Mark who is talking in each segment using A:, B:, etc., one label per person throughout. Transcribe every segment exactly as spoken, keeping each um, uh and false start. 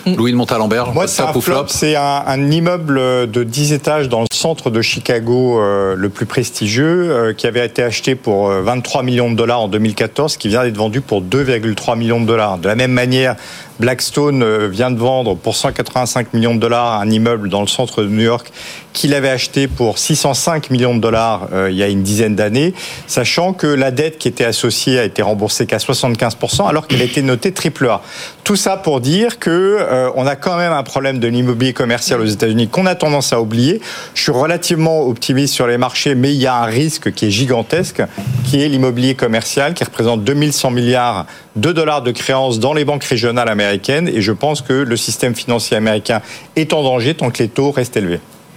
A: Louis de Montalembert,
B: moi, c'est un flop. C'est un, un immeuble de dix étages dans le centre de Chicago, euh, le plus prestigieux, euh, qui avait été acheté pour vingt-trois millions de dollars en deux mille quatorze, qui vient d'être vendu pour deux virgule trois millions de dollars. De la même manière, Blackstone vient de vendre pour cent quatre-vingt-cinq millions de dollars un immeuble dans le centre de New York qu'il avait acheté pour six cent cinq millions de dollars euh, il y a une dizaine d'années, sachant que la dette qui était associée a été remboursée qu'à soixante-quinze pour cent alors qu'elle a été notée triple A. Tout ça pour dire que euh, on a quand même un problème de l'immobilier commercial aux États-Unis qu'on a tendance à oublier. Je suis relativement optimiste sur les marchés, mais il y a un risque qui est gigantesque, qui est l'immobilier commercial, qui représente deux mille cent milliards de dollars de créances dans les banques régionales américaines, et je pense que le système financier américain est en danger tant que les taux restent élevés.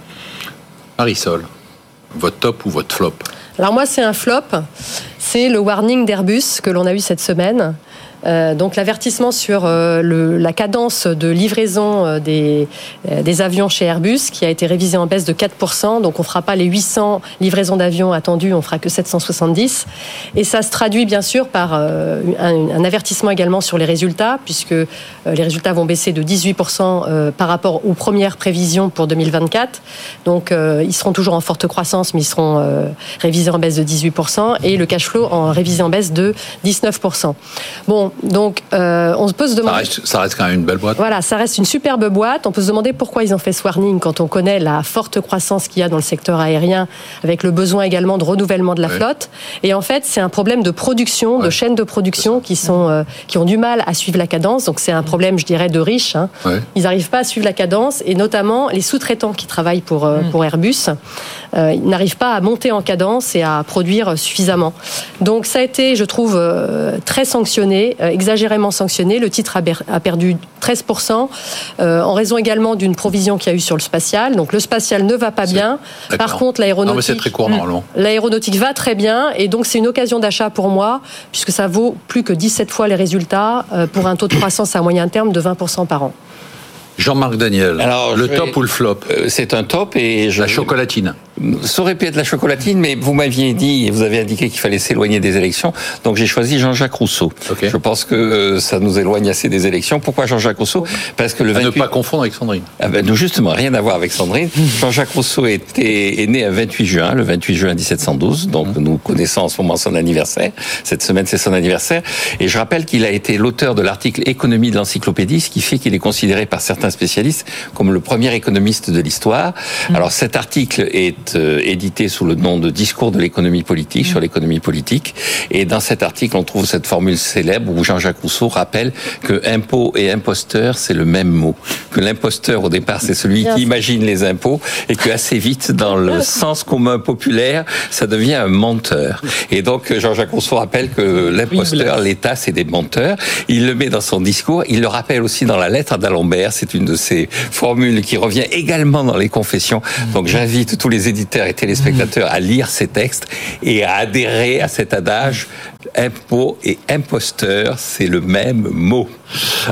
A: Marisol, votre top ou votre flop ?
C: Alors moi, c'est un flop. C'est le warning d'Airbus que l'on a eu cette semaine. Euh, donc l'avertissement sur euh, le, la cadence de livraison euh, des, euh, des avions chez Airbus qui a été révisé en baisse de quatre pour cent. Donc on ne fera pas les huit cents livraisons d'avions attendues, on ne fera que sept cent soixante-dix. Et ça se traduit bien sûr par euh, un, un avertissement également sur les résultats, puisque euh, les résultats vont baisser de dix-huit pour cent euh, par rapport aux premières prévisions pour deux mille vingt-quatre. Donc euh, ils seront toujours en forte croissance, mais ils seront euh, révisés en baisse de dix-huit pour cent, et le cash flow en révisé en baisse de dix-neuf pour cent. Bon, donc euh, on peut se demander...
A: Ça reste, ça reste quand même une belle boîte.
C: Voilà, ça reste une superbe boîte. On peut se demander pourquoi ils ont fait ce warning quand on connaît la forte croissance qu'il y a dans le secteur aérien, avec le besoin également de renouvellement de la ouais. flotte. Et en fait, c'est un problème de production, ouais. de chaînes de production qui sont euh, qui ont du mal à suivre la cadence. Donc c'est un problème, je dirais, de riches. Hein. Ouais. Ils n'arrivent pas à suivre la cadence, et notamment les sous-traitants qui travaillent pour euh, mmh. pour Airbus, euh, ils n'arrivent pas à monter en cadence et à produire suffisamment. Donc ça a été, je trouve, euh, très sanctionné, euh, exagérément sanctionné. Le titre a, ber- a perdu treize pour cent euh, en raison également d'une provision qu'il y a eu sur le spatial. Donc le spatial ne va pas c'est... bien.
A: D'accord.
C: Par contre, l'aéronautique,
A: non, mais c'est très court, normalement.
C: L'aéronautique va très bien, et donc c'est une occasion d'achat pour moi, puisque ça vaut plus que dix-sept fois les résultats euh, pour un taux de croissance à moyen terme de vingt pour cent par an.
A: Jean-Marc Daniel, alors, le top vais... ou le flop ?
D: euh, C'est un top, et je...
A: La chocolatine.
D: Ça aurait pu être la chocolatine, mais vous m'aviez dit, vous avez indiqué qu'il fallait s'éloigner des élections, donc j'ai choisi Jean-Jacques Rousseau. Okay. Je pense que euh, ça nous éloigne assez des élections. Pourquoi Jean-Jacques Rousseau ? Parce que le
A: vingt-huit... À ne pas
D: vingt-huit...
A: confondre avec Sandrine.
D: Ah ben, justement, rien à voir avec Sandrine. Jean-Jacques Rousseau était, est né le vingt-huit juin, le vingt-huit juin dix-sept cent douze, donc mmh. nous connaissons en ce moment son anniversaire. Cette semaine, c'est son anniversaire. Et je rappelle qu'il a été l'auteur de l'article Économie de l'encyclopédie, ce qui fait qu'il est considéré par certains spécialistes comme le premier économiste de l'histoire. Mmh. Alors cet article est euh, édité sous le nom de Discours de l'économie politique, mmh. sur l'économie politique. Et dans cet article, on trouve cette formule célèbre où Jean-Jacques Rousseau rappelle que impôt et imposteur, c'est le même mot. Que l'imposteur, au départ, c'est celui qui imagine les impôts, et que assez vite, dans le sens commun populaire, ça devient un menteur. Et donc, Jean-Jacques Rousseau rappelle que l'imposteur, l'État, c'est des menteurs. Il le met dans son discours. Il le rappelle aussi dans la lettre d'Alembert. C'est une de ses formules qui revient également dans les confessions. Donc, j'invite tous les éditeurs et téléspectateurs à lire ces textes et à adhérer à cet adage: impôt et imposteur, c'est le même mot.